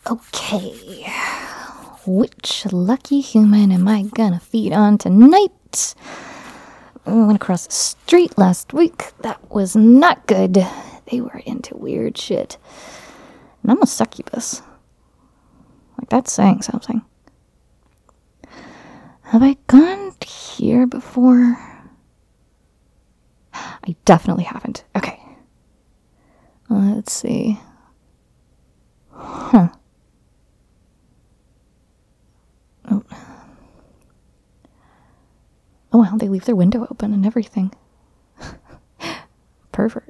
Okay. Which lucky human am I gonna feed on tonight? I went across the street last week. That was not good. They were into weird shit. And I'm a succubus. Like, that's saying something. Have I gone here before? I definitely haven't. Okay. Let's see. Huh. Oh, wow, they leave their window open and everything. Pervert.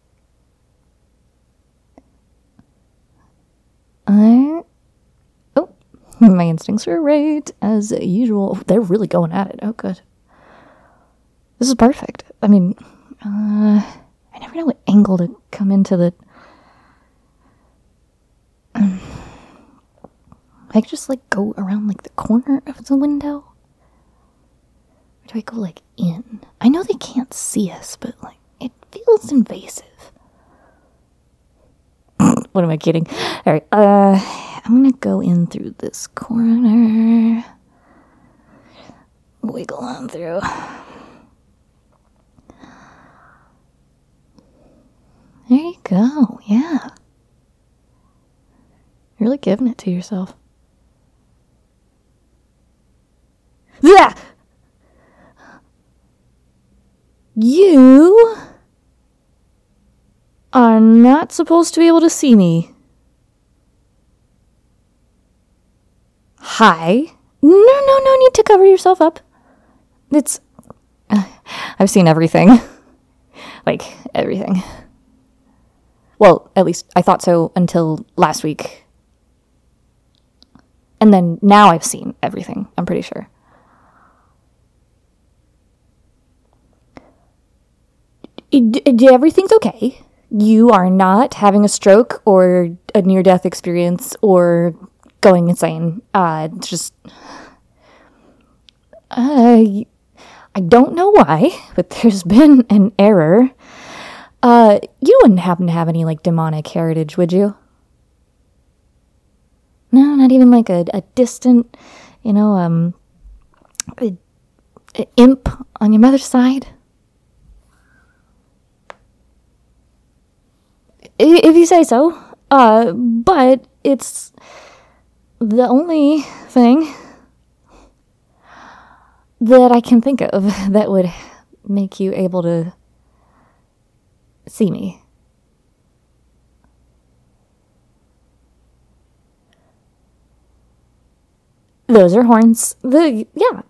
Oh, my instincts were right, as usual. They're really going at it. Oh, good. This is perfect. I mean, I never know what angle to come into the... I could just, like, go around, like, the corner of the window? Or do I go, like, in? I know they can't see us, but, like, it feels invasive. What am I kidding? Alright, I'm gonna go in through this corner. Wiggle on through. There you go, yeah. You're really giving it to yourself. Yeah! You are not supposed to be able to see me. Hi. No need to cover yourself up. It's... I've seen everything. Like, everything. Well, at least I thought so until last week. And then now I've seen everything, I'm pretty sure. Everything's okay. You are not having a stroke or a near-death experience or going insane. It's just... I don't know why, but there's been an error. You wouldn't happen to have any, like, demonic heritage, would you? No, not even, like, a distant, you know, a imp on your mother's side? If you say so. But it's the only thing that I can think of that would make you able to see me. Those are horns. They're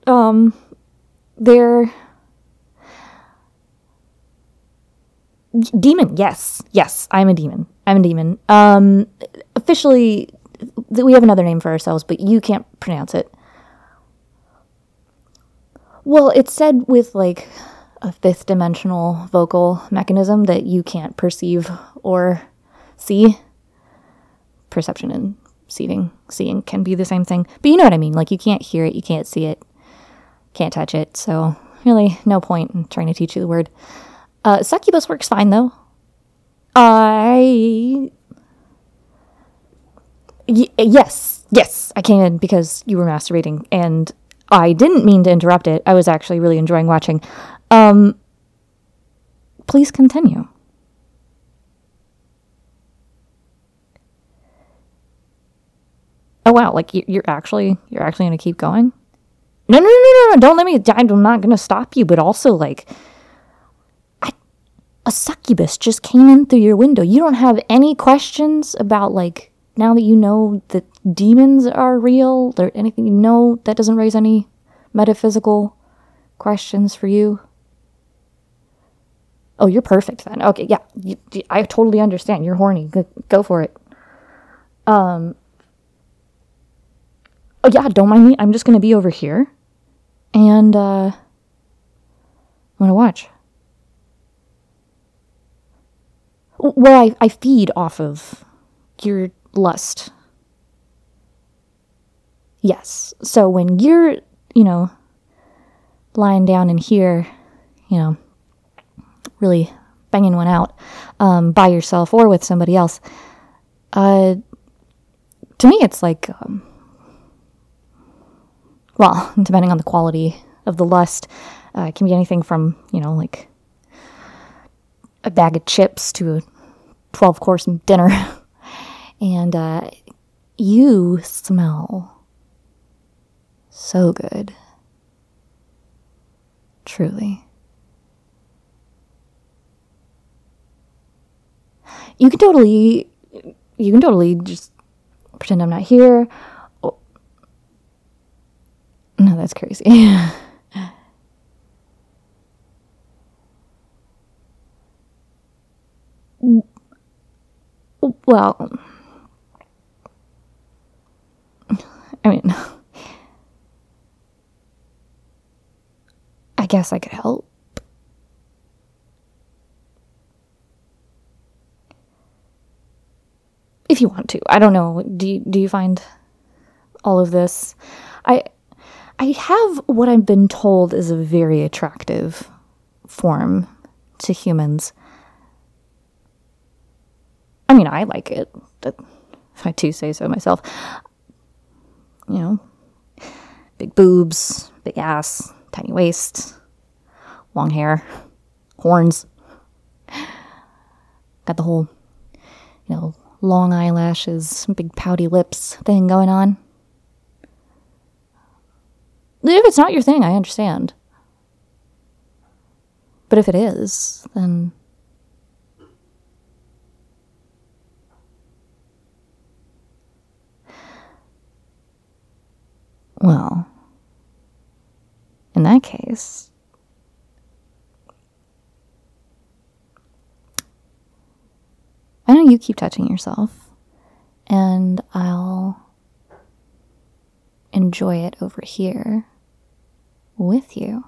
demon. Yes, I'm a demon. Officially, we have another name for ourselves, but you can't pronounce it. Well, it's said with, like, a fifth dimensional vocal mechanism that you can't perceive or see. Perception and seeing can be the same thing. But you know what I mean. Like, you can't hear it, you can't see it, can't touch it. So, really, no point in trying to teach you the word. Succubus works fine, though. Yes, I came in because you were masturbating, and I didn't mean to interrupt it. I was actually really enjoying watching. Please continue. Oh wow, like you're actually gonna keep going? No, don't let me. I'm not gonna stop you, but also, like, a succubus just came in through your window. You don't have any questions about, like, now that you know that demons are real, or anything, you know, that doesn't raise any metaphysical questions for you? Oh, you're perfect then. Okay, yeah, I totally understand. You're horny. Go for it. Oh yeah, don't mind me. I'm just gonna be over here, and I'm gonna watch. Well, I feed off of your lust. Yes. So when you're, you know, lying down in here, you know, really banging one out by yourself or with somebody else, to me, it's like, well, depending on the quality of the lust, it can be anything from, like a bag of chips to a 12-course dinner. And you smell so good. Truly. You can totally just pretend I'm not here. Oh. No, that's crazy. Well, I mean, I guess I could help. If you want to. I don't know. Do you find all of this? I have what I've been told is a very attractive form to humans. I mean, I like it, if I do say so myself. Big boobs, big ass, tiny waist, long hair, horns. Got the whole, long eyelashes, big pouty lips thing going on. If it's not your thing, I understand. But if it is, then... well, in that case, why don't you keep touching yourself, and I'll enjoy it over here with you.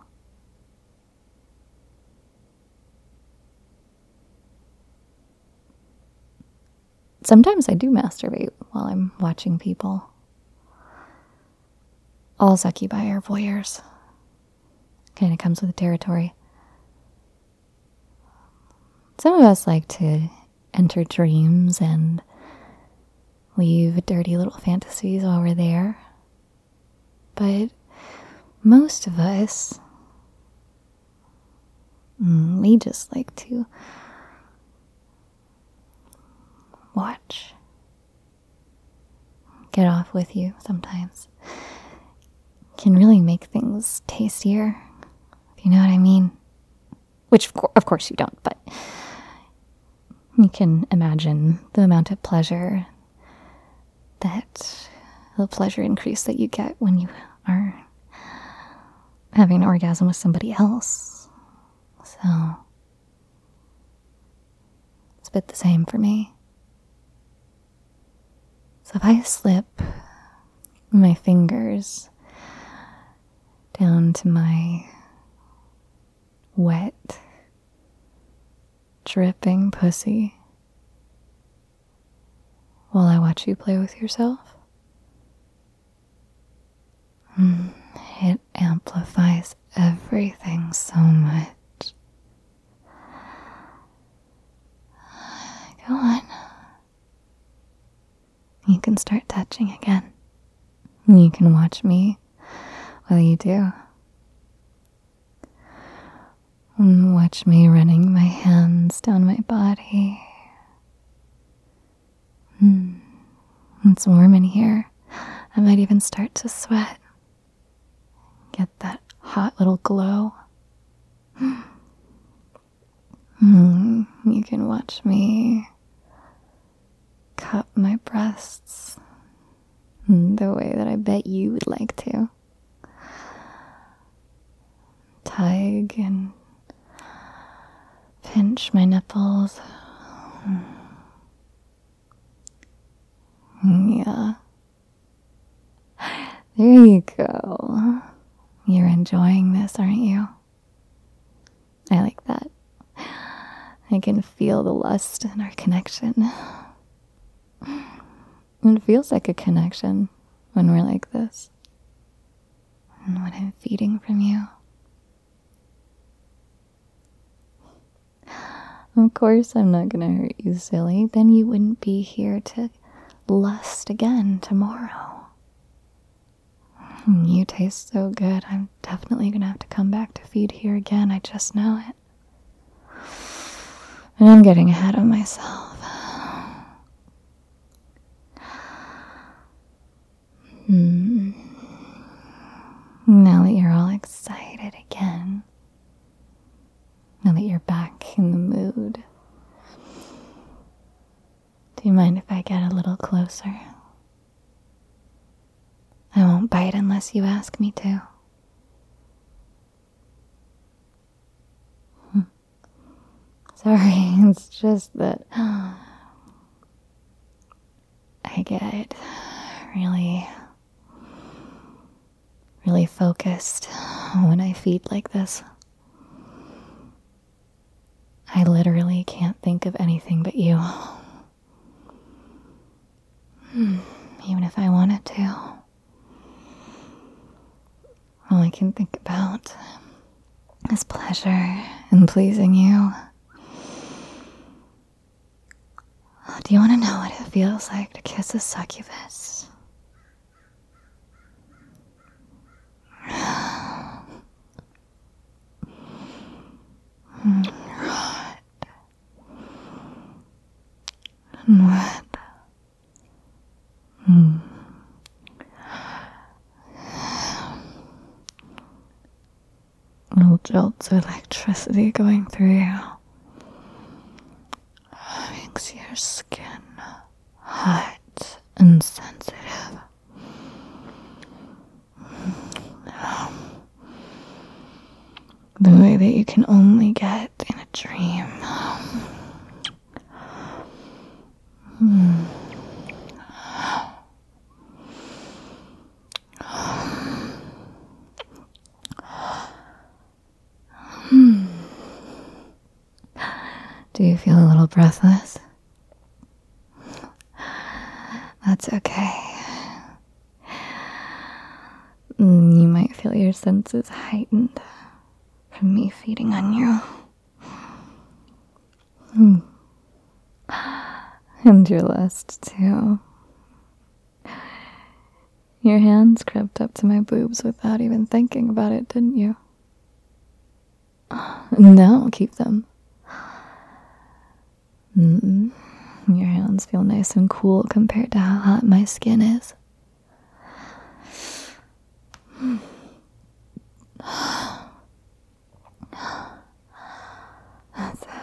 Sometimes I do masturbate while I'm watching people. All succubi are voyeurs. Kind of comes with the territory. Some of us like to enter dreams and weave dirty little fantasies while we're there. But most of us, we just like to watch. Get off with you sometimes. Can really make things tastier, if you know what I mean. Which, of course, you don't, but you can imagine the amount of pleasure the pleasure increase that you get when you are having an orgasm with somebody else. So, it's a bit the same for me. So if I slip my fingers down to my wet, dripping pussy while I watch you play with yourself, it amplifies everything so much. Go on. You can start touching again. You can watch me while you do. Watch me running my hands down my body. It's warm in here. I might even start to sweat. Get that hot little glow. You can watch me cup my breasts the way that I bet you would like to. Tug and pinch my nipples. Yeah. There you go. You're enjoying this, aren't you? I like that. I can feel the lust in our connection. It feels like a connection when we're like this. And when I'm feeding from you. Of course I'm not gonna hurt you, silly. Then you wouldn't be here to lust again tomorrow. You taste so good. I'm definitely gonna have to come back to feed here again. I just know it. And I'm getting ahead of myself. Now that you're all excited again, now that you're back in the mood, do you mind if I get a little closer? I won't bite unless you ask me to. Sorry, it's just that I get really focused when I feed like this. I literally can't think of anything but you. Even if I wanted to. All I can think about is pleasure in pleasing you. Do you want to know what it feels like to kiss a succubus? Hot and wet. Little jolts of electricity going through you. Makes your skin hot and sensitive. The way that you can only get in a dream. Do you feel a little breathless? That's okay. You might feel your senses heightened from me feeding on you. And your lust, too. Your hands crept up to my boobs without even thinking about it, didn't you? No, keep them. Your hands feel nice and cool compared to how hot my skin is. That's it.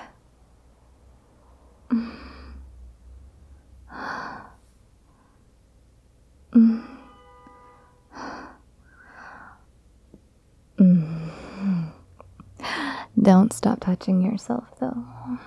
Don't stop touching yourself, though.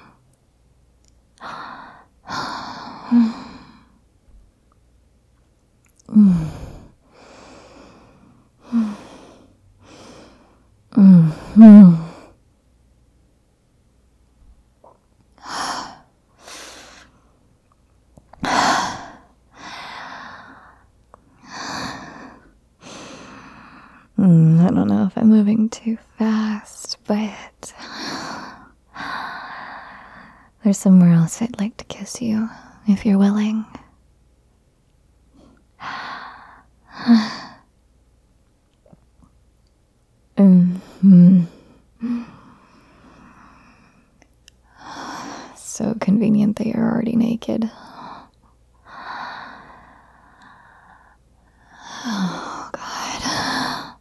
I don't know if I'm moving too fast, but there's somewhere else I'd like to kiss you, if you're willing. So convenient that you're already naked. Oh, God.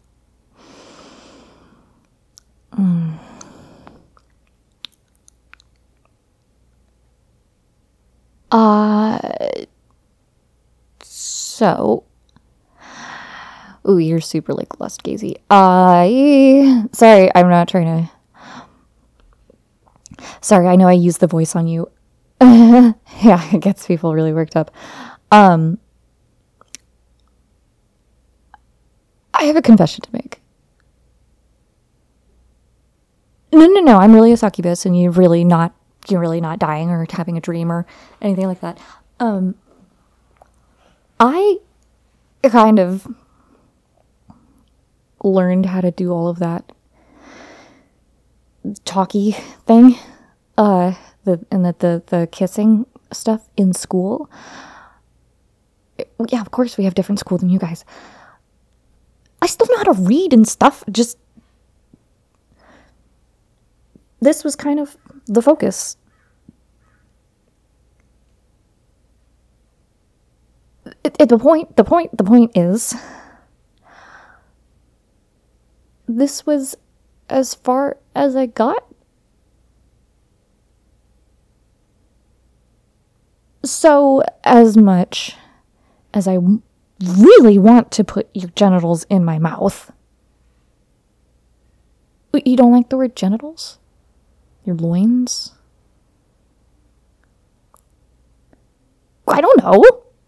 So. Ooh, you're super like lust gazy. Sorry, I'm not trying to. Sorry, I know I use the voice on you. Yeah, it gets people really worked up. I have a confession to make. No, I'm really a succubus and you're really not dying or having a dream or anything like that. I kind of learned how to do all of that talky thing, the kissing stuff in school. Yeah, of course we have different school than you guys. I still know how to read and stuff. Just, this was kind of the focus. The point is, this was as far as I got. So, as much as I really want to put your genitals in my mouth. You don't like the word genitals? Your loins? I don't know.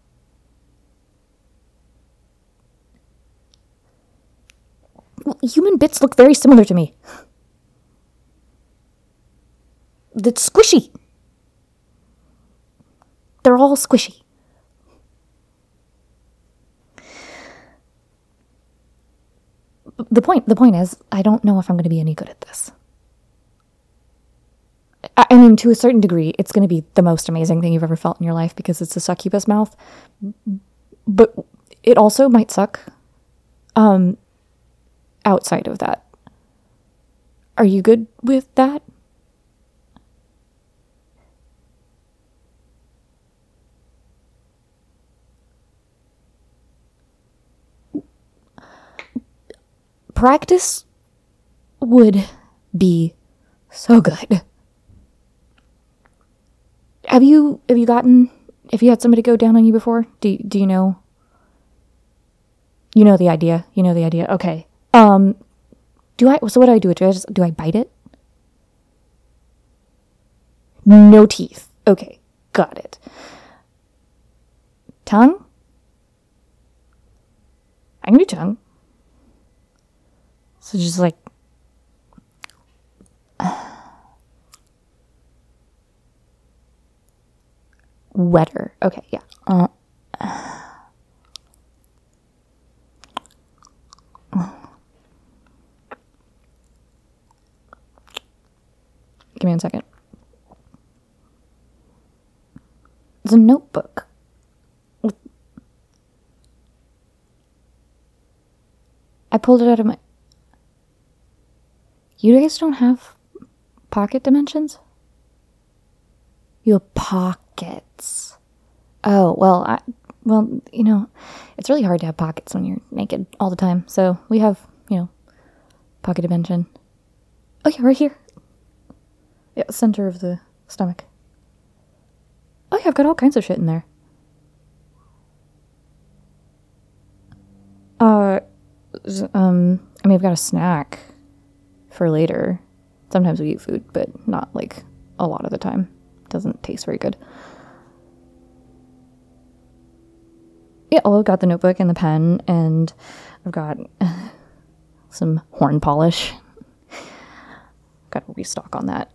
Well, human bits look very similar to me. That's squishy. They're all squishy. The point is, I don't know if I'm going to be any good at this. I mean, to a certain degree, it's going to be the most amazing thing you've ever felt in your life because it's a succubus mouth. But it also might suck. Outside of that. Are you good with that? Practice would be so good. Have you had somebody go down on you before? Do you know? You know the idea. Okay. So what do I do? Do I bite it? No teeth. Okay. Got it. Tongue? I can do tongue. So just like wetter. Okay, yeah. Give me 1 second. It's a notebook. I pulled it out of my... You guys don't have pocket dimensions? You have pockets. Oh, well, it's really hard to have pockets when you're naked all the time. So we have, pocket dimension. Oh, yeah, right here. Yeah, center of the stomach. Oh, yeah, I've got all kinds of shit in there. I've got a snack for later. Sometimes we eat food, but not like a lot of the time. It doesn't taste very good. Yeah, I've got the notebook and the pen, and I've got some horn polish. Got to restock on that.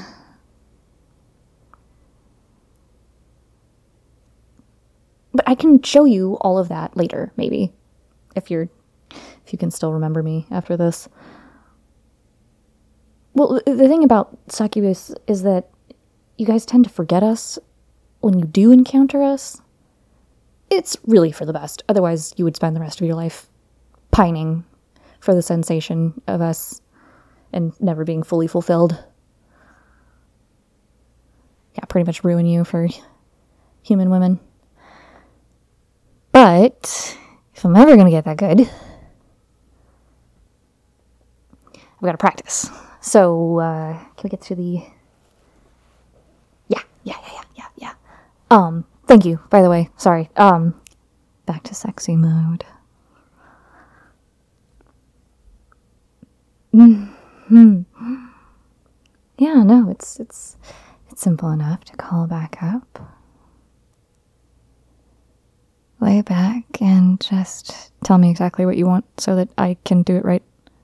But I can show you all of that later, maybe, if you can still remember me after this. Well, the thing about succubus is that you guys tend to forget us when you do encounter us. It's really for the best. Otherwise, you would spend the rest of your life pining for the sensation of us and never being fully fulfilled. Yeah, pretty much ruin you for human women. But if I'm ever going to get that good, I've got to practice. So, can we get to the... Yeah. Thank you, by the way. Sorry. Back to sexy mode. Yeah, no, it's simple enough to call back up. Lay back and just tell me exactly what you want so that I can do it right.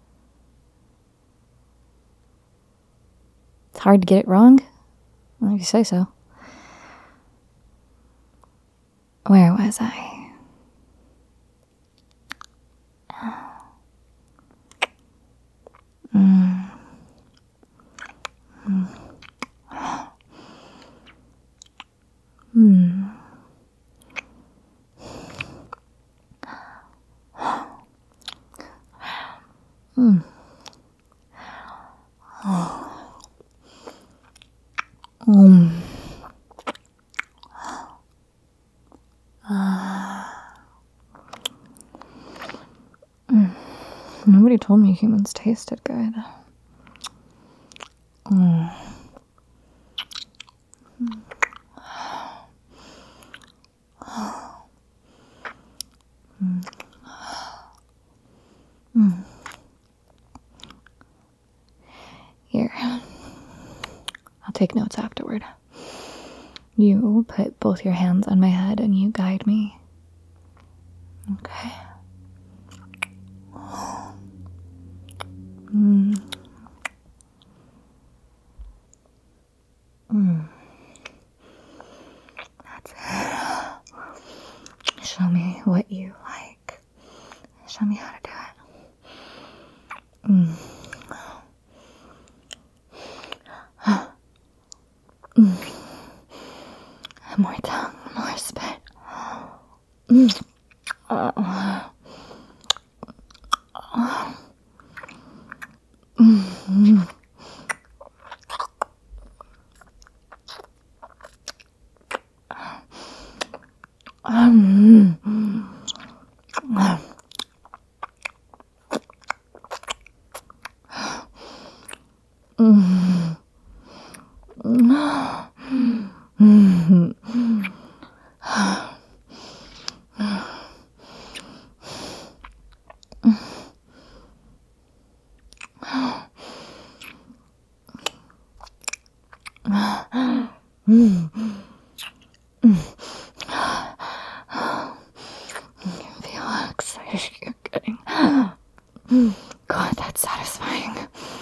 It's hard to get it wrong. Well, if you say so. Where was I? Nobody told me humans tasted good. Here. I'll take notes afterward. You put both your hands on my head and you guide me. Okay. That's it. Show me what you like. Show me how to do it. More tongue, more spit. Feel excited you're getting. God, that's satisfying.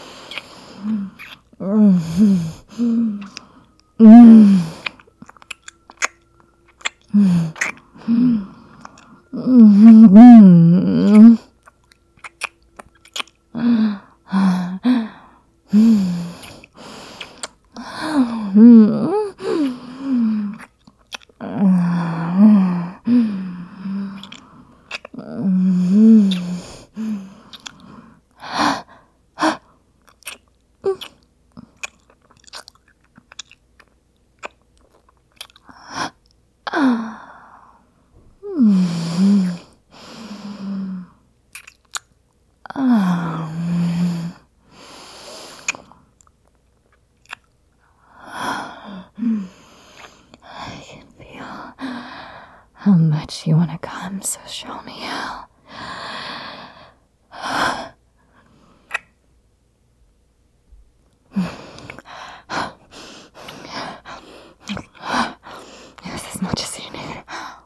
How much you want to come, so show me how. Yes, as much as you need.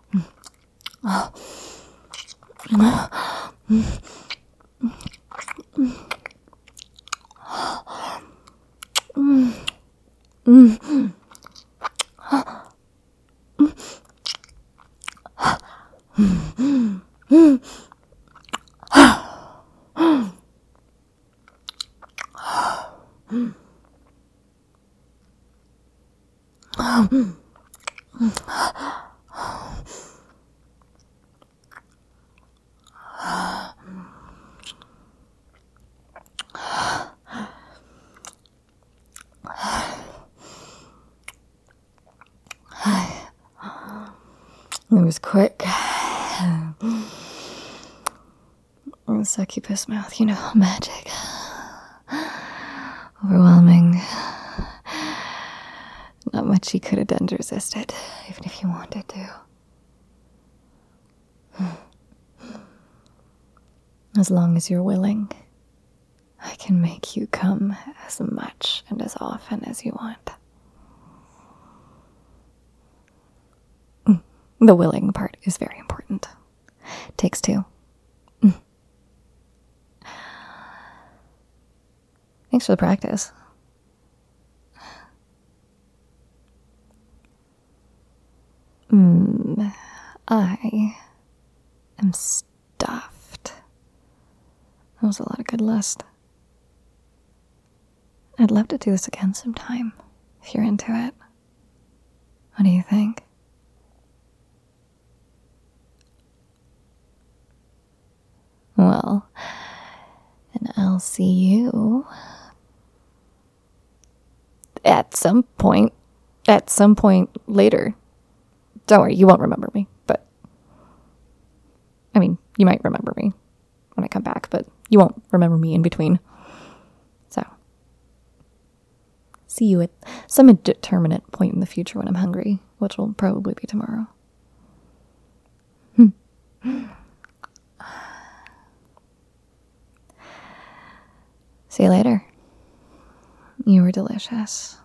It was quick. Succubus mouth, you know, magic. Overwhelming. Not much you could have done to resist it, even if you wanted to. As long as you're willing, I can make you come as much and as often as you want. The willing part is very important. Takes two. Thanks for the practice. I am stuffed. That was a lot of good lust. I'd love to do this again sometime, if you're into it. What do you think? Well, and I'll see you at some point later. Don't worry, you won't remember me, but I mean, you might remember me when I come back, but You won't remember me in between. So, see you at some indeterminate point in the future when I'm hungry, which will probably be tomorrow. See you later. You were delicious.